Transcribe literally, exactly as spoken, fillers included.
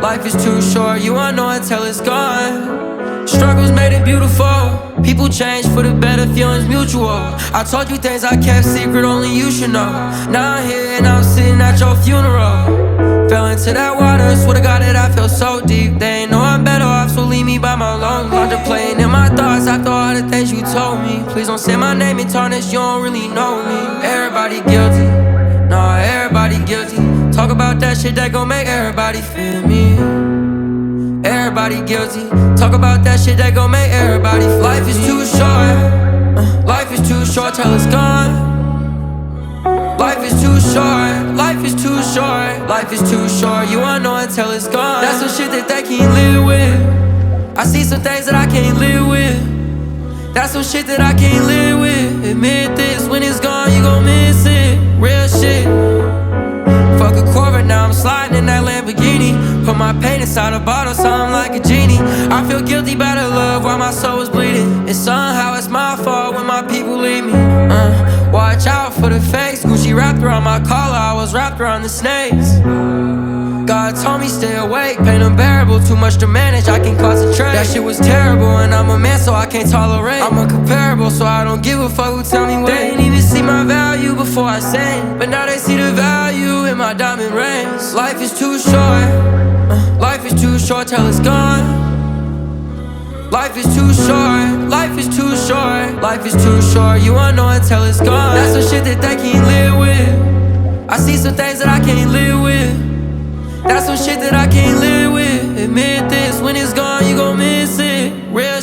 Life is too short, you won't know until it's gone. Struggles made it beautiful. People change for the better, feelings mutual. I told you things I kept secret, only you should know. Now I'm here and I'm sitting at your funeral. Fell into that water, swear to God that I feel so deep. They ain't know I'm better off, so leave me by my lonely. Contemplating in my thoughts after all the things you told me. Please don't say my name and tarnish, you don't really know me. Everybody guilty, nah, everybody guilty. Talk about that shit that gon' make everybody feel me. Everybody guilty. Talk about that shit that gon' make everybody feel. Life is too short, uh, life is too short till it's gone. Life is too short, life is too short, life is too short, you won't know until it's gone. That's some shit that they can't live with. I see some things that I can't live with. That's some shit that I can't live with. Admit this, when it's gone you gon' miss it. Real shit. Fuck a Corvette, now I'm sliding in that Lamborghini. Put my pain inside a bottle, something like a genie. I feel guilty about the love while my soul is bleeding. And somehow it's my fault when my people leave me. uh, Watch out for the fakes. Gucci wrapped around my collar, I was wrapped around the snakes. God told me stay awake, pain unbearable, too much to manage, I can't concentrate. That shit was terrible and I'm a man so I can't tolerate. I'm incomparable so I don't give a fuck who tell me what. They ain't even see my value before I sang, but now they see the value in my diamond rings. Life is too short, uh, life is too short till it's gone. Life is too short, life is too short, life is too short, you won't know until it's gone. That's some shit that they can't live with. I see some things that I can't live with. That's some shit that I can't live with. Admit this, when it's gone you gon' miss it. Real